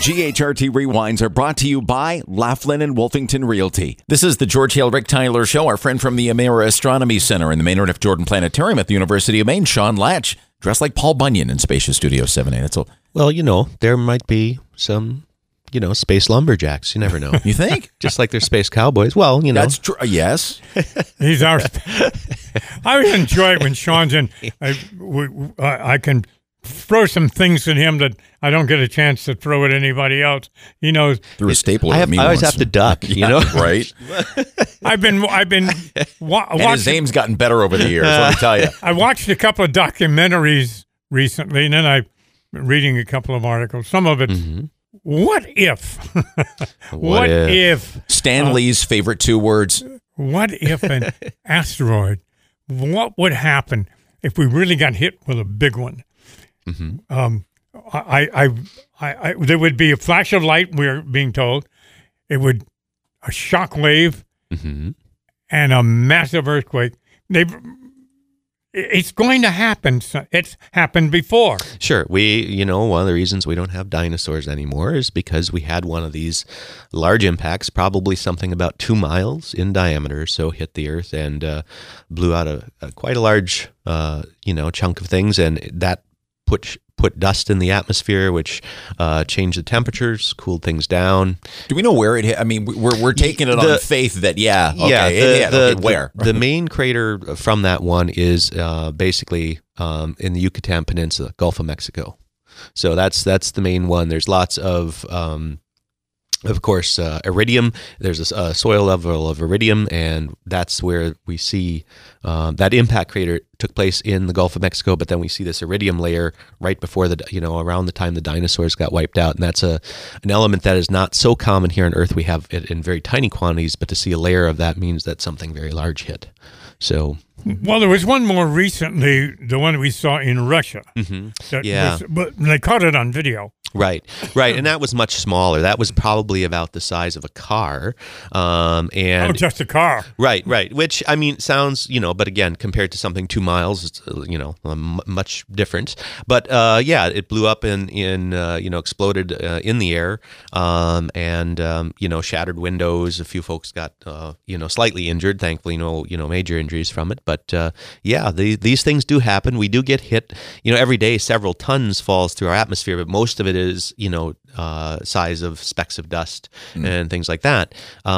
GHRT Rewinds are brought to you by Laughlin and Wolfington Realty. This is the George Hale Rick Tyler Show. Our friend from the Amira Astronomy Center in the Maynard F. Jordan Planetarium at the University of Maine, Sean Latch, dressed like Paul Bunyan in Spacious Studio 7A. Well, there might be some, space lumberjacks. You never know. You think? Just like they're space cowboys. Well, That's true. Yes. He's our. I always enjoy when Sean's in. I can throw some things at him that I don't get a chance to throw at anybody else. He knows. Threw a stapler I at me always once. have to duck. Right. I've been. And his aim's gotten better over the years. Let me tell you. I watched a couple of documentaries recently, and then I'm reading a couple of articles. Some of it. Mm-hmm. What if? What if? Stan Lee's favorite two words. What if an asteroid? What would happen if we really got hit with a big one? Mm-hmm. There would be a flash of light. We're being told it would a shock wave Mm-hmm. and a massive earthquake. It's going to happen. It's happened before. Sure. One of the reasons we don't have dinosaurs anymore is because we had one of these large impacts, probably something about 2 miles in diameter, so hit the Earth and blew out quite a large, chunk of things, and that put dust in the atmosphere, which changed the temperatures, cooled things down. Do we know where it hit? I mean, we're taking it on faith that, where? The main crater from that one is basically in the Yucatan Peninsula, Gulf of Mexico. So that's the main one. There's lots of course, iridium. There's a soil level of iridium, and that's where we see that impact crater took place in the Gulf of Mexico. But then we see this iridium layer right before around the time the dinosaurs got wiped out, and that's an element that is not so common here on Earth. We have it in very tiny quantities, but to see a layer of that means that something very large hit. So. Well, there was one more recently, the one we saw in Russia. Mm-hmm. But they caught it on video. Right, and that was much smaller. That was probably about the size of a car, and just a car. Right. Which sounds, but again, compared to something 2 miles, it's much different. But it blew up in exploded in the air, and shattered windows. A few folks got slightly injured. Thankfully, no major injuries from it. But these things do happen. We do get hit. Every day, several tons falls through our atmosphere, but most of it is size of specks of dust and things like that.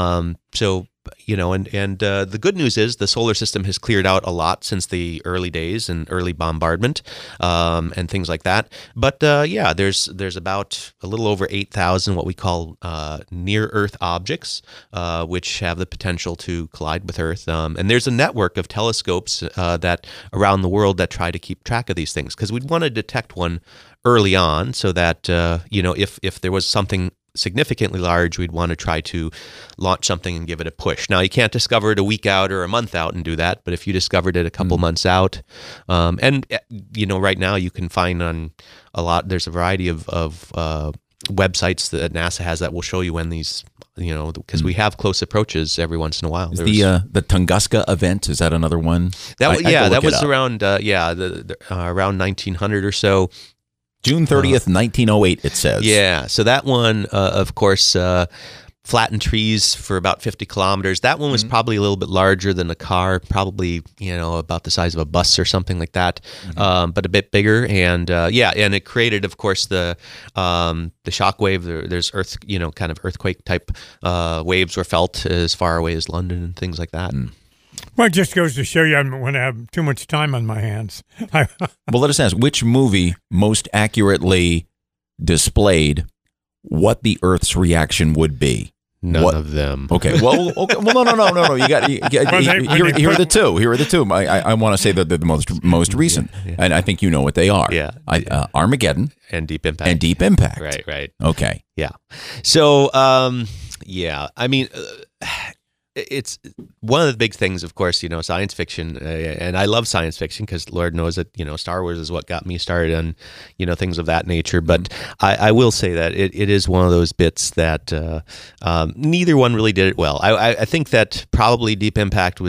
The good news is the solar system has cleared out a lot since the early days and early bombardment and things like that. But there's about a little over 8,000 what we call near Earth objects, which have the potential to collide with Earth. And there's a network of telescopes that around the world that try to keep track of these things, because we'd want to detect one early on so that if there was something significantly large, we'd want to try to launch something and give it a push. Now, you can't discover it a week out or a month out and do that, but if you discovered it a couple months out, right now you can find on there's a variety of websites that NASA has that will show you when these, because we have close approaches every once in a while. The Tunguska event, is that another one? That was around around 1900 or so. June 30th, 1908, it says. Yeah, so that one, of course, flattened trees for about 50 kilometers. That one was probably a little bit larger than a car, probably, about the size of a bus or something like that, but a bit bigger. And, and it created, of course, the shock wave. There's kind of earthquake-type waves were felt as far away as London and things like that. Well, it just goes to show you I don't want to have too much time on my hands. Well, let us ask, which movie most accurately displayed what the Earth's reaction would be? None of them. Okay. Well, no. You got here are the two. Here are the two. I want to say that they're the most recent, and I think you know what they are. Yeah. Armageddon and Deep Impact. Right. Okay. Yeah. So, it's one of the big things, of course, science fiction, and I love science fiction because Lord knows that, Star Wars is what got me started on, things of that nature. But I will say that it is one of those bits that neither one really did it well. I think that probably Deep Impact was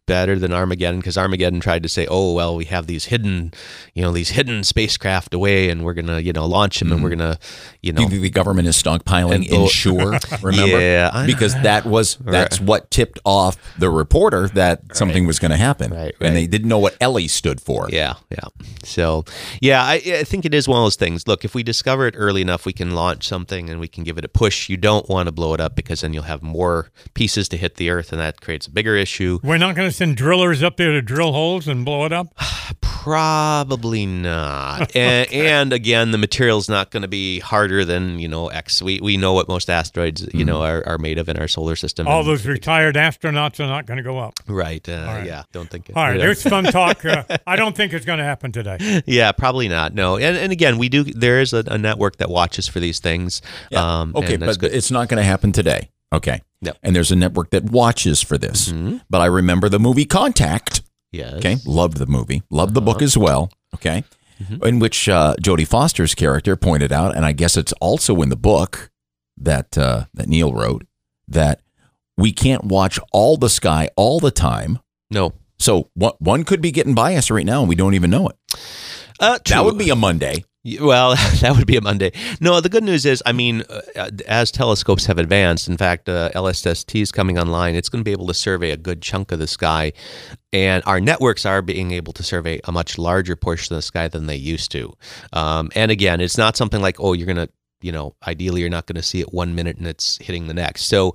better than Armageddon, because Armageddon tried to say, oh, well, we have these hidden spacecraft away, and we're going to, launch them, and we're going to, Do you think the government is stockpiling Ensure, remember? Yeah. Because that's what tipped off the reporter that something was going to happen. Right. And they didn't know what Ellie stood for. Yeah. So, yeah, I think it is one of those things. Look, if we discover it early enough, we can launch something and we can give it a push. You don't want to blow it up, because then you'll have more pieces to hit the Earth, and that creates a bigger issue. We're not going to send drillers up there to drill holes and blow it up? Probably not. And again, the material's not going to be harder than, X. We know what most asteroids, are made of in our solar system. All those retired astronauts are not going to go up. Right. Right. Yeah. Don't think it. All right. There's fun talk. I don't think it's going to happen today. Yeah, probably not. No. And again, there is a network that watches for these things. Yeah. Okay, but it's not going to happen today. Okay. Yep. And there's a network that watches for this. Mm-hmm. But I remember the movie Contact. Yes. Okay. Loved the movie. Loved the book as well. Okay. Mm-hmm. In which Jodie Foster's character pointed out, and I guess it's also in the book that Neil wrote, that we can't watch all the sky all the time. No. So one could be getting by us right now, and we don't even know it. That would be a Monday. Well, that would be a Monday. No, the good news is, as telescopes have advanced, in fact, LSST is coming online. It's going to be able to survey a good chunk of the sky, and our networks are being able to survey a much larger portion of the sky than they used to. And again, it's not something like, oh, you're going to, ideally you're not going to see it 1 minute and it's hitting the next. So,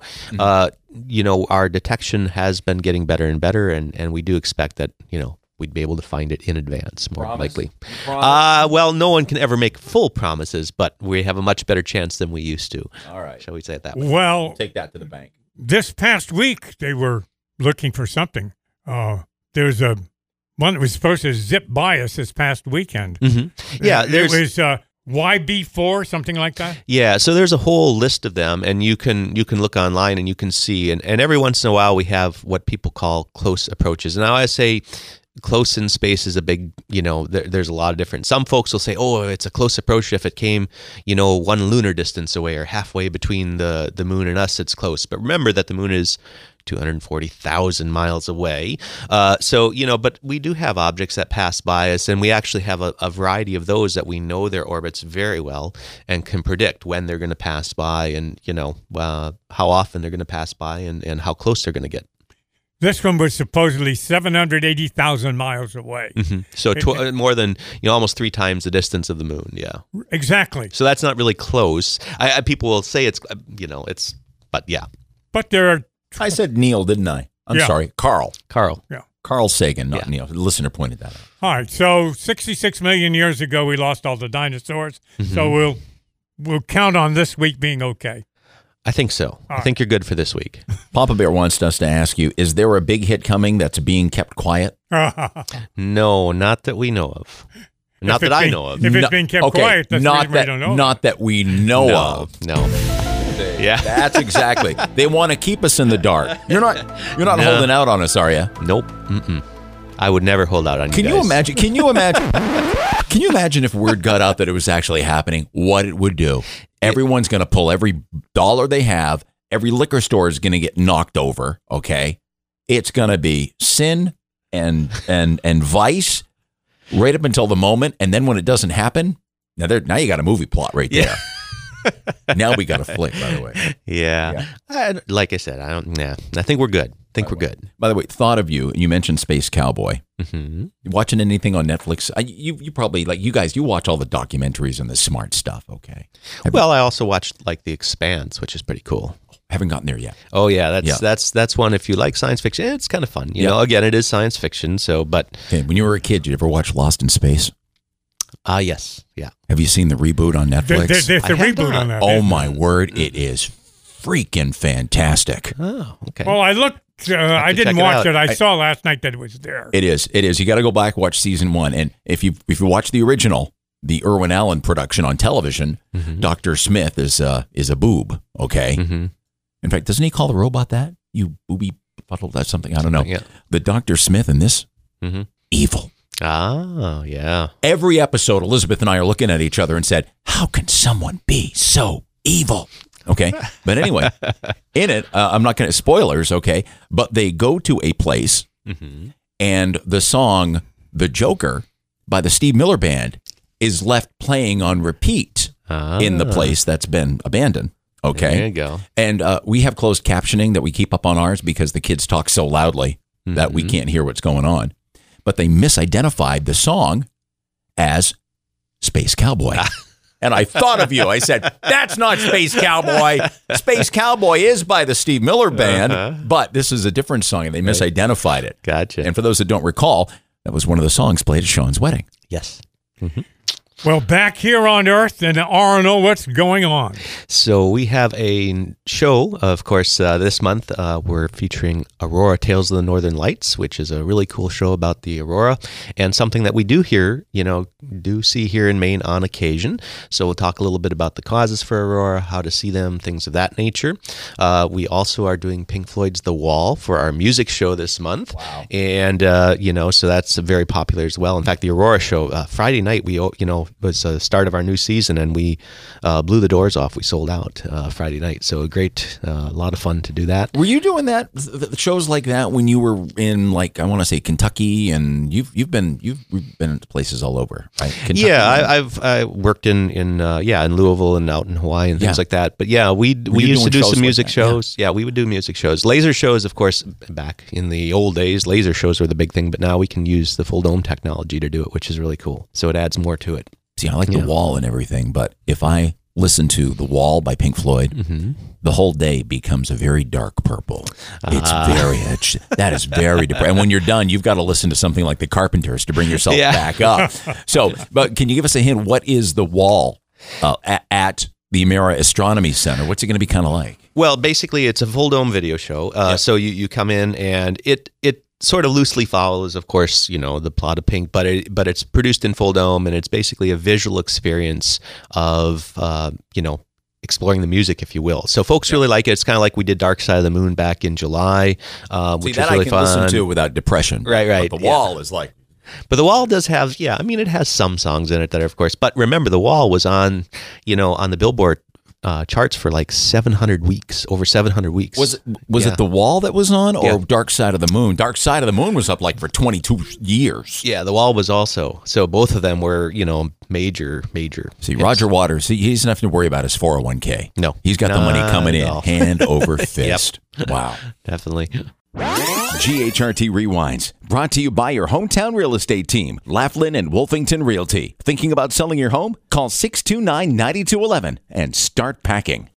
our detection has been getting better and better, and we do expect that, we'd be able to find it in advance, more likely. Well, no one can ever make full promises, but we have a much better chance than we used to. All right. Shall we say it that way? Well, take that to the bank. This past week, they were looking for something. There's one that was supposed to zip by us this past weekend. Mm-hmm. Yeah, it was YB4, something like that. Yeah, so there's a whole list of them, and you can look online and you can see. And every once in a while, we have what people call close approaches. And now I say, close in space is a big, there's a lot of different. Some folks will say, oh, it's a close approach if it came, 1 lunar distance away or halfway between the moon and us, it's close. But remember that the moon is 240,000 miles away. But we do have objects that pass by us, and we actually have a variety of those that we know their orbits very well and can predict when they're going to pass by, and, how often they're going to pass by, and how close they're going to get. This one was supposedly 780,000 miles away. Mm-hmm. So more than, almost 3 times the distance of the moon. Yeah, exactly. So that's not really close. People will say it's, but yeah. But there are. I said Neil, didn't I? I'm sorry, Carl. Yeah. Carl Sagan, not Neil. The listener pointed that out. All right. So 66 million years ago, we lost all the dinosaurs. Mm-hmm. So we'll count on this week being okay. I think so. I think you're good for this week. Papa Bear wants us to ask you, is there a big hit coming that's being kept quiet? No, not that we know of. Not that I know of. If it's being kept quiet, that's not that we don't know. Not that we know of. No. Yeah. That's exactly. They want to keep us in the dark. You're not holding out on us, are you? Nope. Mm-mm. I would never hold out on you guys. Can you imagine? Can you imagine if word got out that it was actually happening, what it would do? Everyone's going to pull every dollar they have. Every liquor store is going to get knocked over, okay? It's going to be sin and vice right up until the moment, and then when it doesn't happen, now you got a movie plot right there. Yeah. Now we got a flick, by the way. Yeah. Like I said, I think we're good. We're good. By the way, thought of you mentioned Space Cowboy. Mm-hmm. You watching anything on Netflix? You probably, like you guys, you watch all the documentaries and the smart stuff, okay? I also watched like The Expanse, which is pretty cool. Haven't gotten there yet. Oh yeah, that's one. If you like science fiction, it's kind of fun. You know, again, it is science fiction. So, but when you were a kid, did you ever watch Lost in Space? Yes. Yeah. Have you seen the reboot on Netflix? There's a reboot on that. Oh my word, it is freaking fantastic. Oh, okay. Well, I looked. I didn't watch it. I saw last night that it was there. It is. You got to go back and watch season 1. And if you watch the original, the Irwin Allen production on television, mm-hmm. Dr. Smith is a boob. Okay. Mm-hmm. In fact, doesn't he call the robot that? You booby puddle? That's something. I don't know. Yeah. The Dr. Smith in this, mm-hmm. evil. Oh, yeah. Every episode, Elizabeth and I are looking at each other and said, "How can someone be so evil?" Okay. But anyway, in it, I'm not going to spoilers. Okay. But they go to a place and the song "The Joker" by the Steve Miller Band is left playing on repeat in the place that's been abandoned. Okay. There you go. And we have closed captioning that we keep up on ours because the kids talk so loudly that we can't hear what's going on. But they misidentified the song as Space Cowboy. And I thought of you. I said, that's not Space Cowboy. Space Cowboy is by the Steve Miller Band, but this is a different song, and they misidentified it. Gotcha. And for those that don't recall, that was one of the songs played at Sean's wedding. Yes. Well, back here on Earth in RNO, what's going on? So we have a show, of course, this month. We're featuring Aurora Tales of the Northern Lights, which is a really cool show about the aurora and something that we do see here in Maine on occasion. So we'll talk a little bit about the causes for aurora, how to see them, things of that nature. We also are doing Pink Floyd's The Wall for our music show this month. Wow. And, so that's very popular as well. In fact, the Aurora show, Friday night, was the start of our new season, and we blew the doors off. We sold out Friday night, so a lot of fun to do that. Were you doing that shows like that when you were in, like, I want to say Kentucky, and you've been in places all over, right? Kentucky, I worked in Louisville and out in Hawaii and things like that. But yeah, we used to do some music shows. Yeah, we would do music shows, laser shows, of course. Back in the old days, laser shows were the big thing, but now we can use the full dome technology to do it, which is really cool. So it adds more to it. See, I like The Wall and everything, but if I listen to The Wall by Pink Floyd, the whole day becomes a very dark purple. That is very depressing. And when you're done, you've got to listen to something like The Carpenters to bring yourself back up. So, but can you give us a hint? What is The Wall at the Emera Astronomy Center? What's it going to be kind of like? Well, basically, it's a full dome video show. So you come in, and it sort of loosely follows, of course, the plot of Pink, but it's produced in full dome, and it's basically a visual experience of exploring the music, if you will. So folks really like it. It's kind of like we did Dark Side of the Moon back in July, which was really fun. Listen to without depression. Right. But The Wall is like. But The Wall does have, it has some songs in it that are, of course. But remember, The Wall was on the Billboard charts for like 700 weeks, over 700 weeks. Was it The Wall that was on, or Dark Side of the Moon? Dark Side of the Moon was up like for 22 years. Yeah, The Wall was also. So both of them were, major. See, hits. Roger Waters, he doesn't have to worry about his 401k. No. He's got the money coming in, hand over fist. Yep. Wow. Definitely. GHRT Rewinds, brought to you by your hometown real estate team, Laughlin and Wolfington Realty. Thinking about selling your home? Call 629-9211 and start packing.